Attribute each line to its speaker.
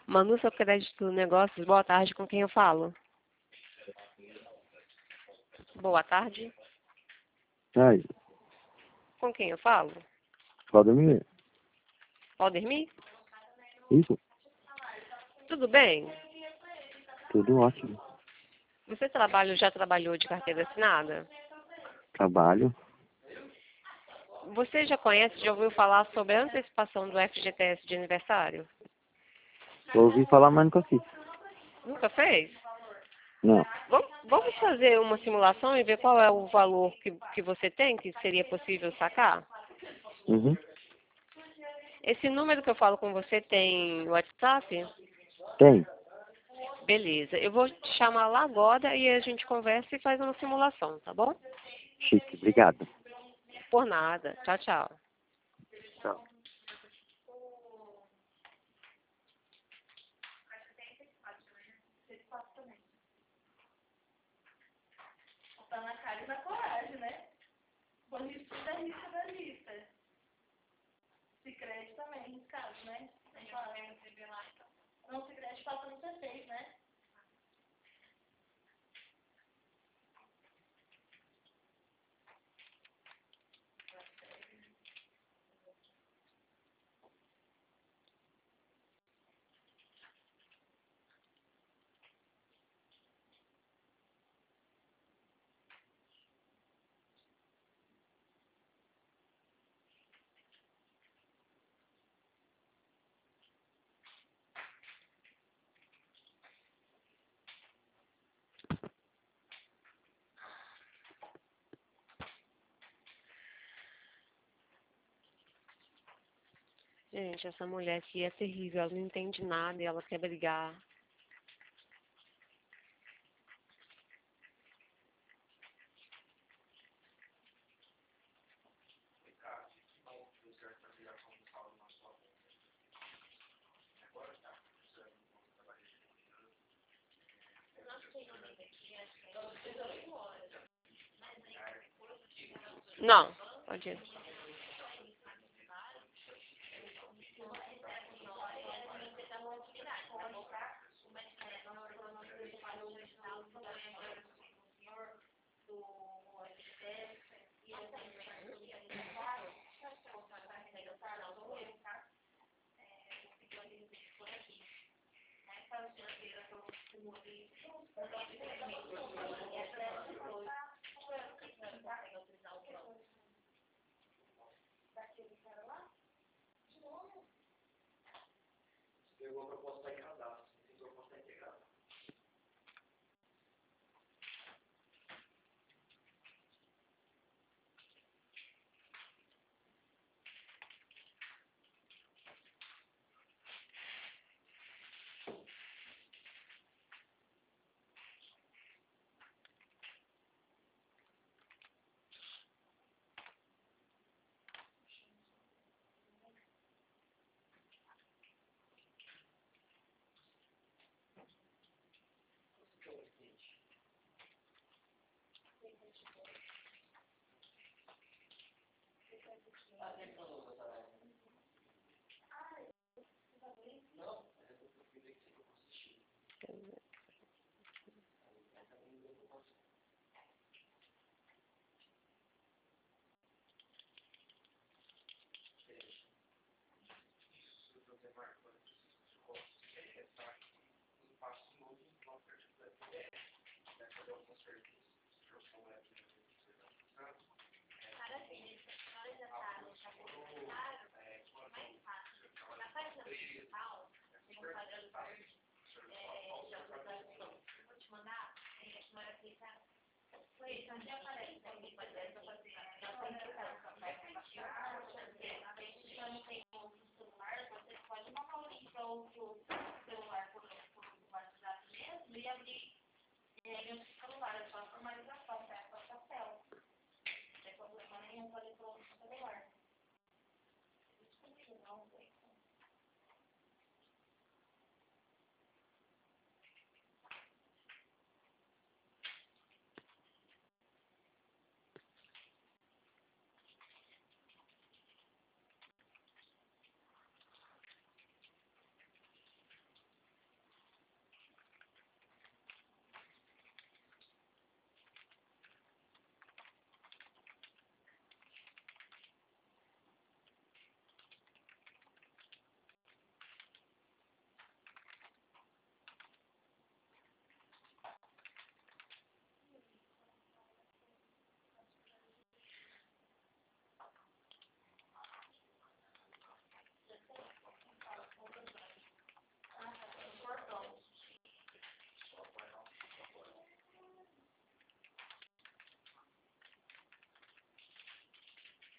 Speaker 1: Manu, seu crédito negócios, boa tarde, com quem eu falo? Boa tarde,
Speaker 2: Aí,
Speaker 1: com quem eu falo?
Speaker 2: Claudemir,
Speaker 1: Aldemir?
Speaker 2: isso,
Speaker 1: Tudo bem?
Speaker 2: tudo ótimo.
Speaker 1: Você já trabalhou de carteira assinada?
Speaker 2: Trabalho,
Speaker 1: Você já ouviu falar sobre a antecipação do FGTS de aniversário?
Speaker 2: ouvi falar, mas nunca fiz.
Speaker 1: Nunca fez?
Speaker 2: Não,
Speaker 1: Vamos fazer uma simulação e ver qual é o valor que você tem, que seria possível sacar?
Speaker 2: uhum,
Speaker 1: Esse número que eu falo com você tem WhatsApp?
Speaker 2: tem,
Speaker 1: Beleza. Eu vou te chamar lá agora e a gente conversa e faz uma simulação, tá bom?
Speaker 2: chique, obrigado.
Speaker 1: Por nada. Tchau, tchau.
Speaker 2: Tchau.
Speaker 3: Tá na cara e na coragem, né? Bonistinho da lista da lista. Sicredi também, no caso, né? Não, Sicredi passa no C6, né?
Speaker 1: Gente, essa mulher aqui é terrível. Ela não entende nada e ela quer brigar. Não, pode ir.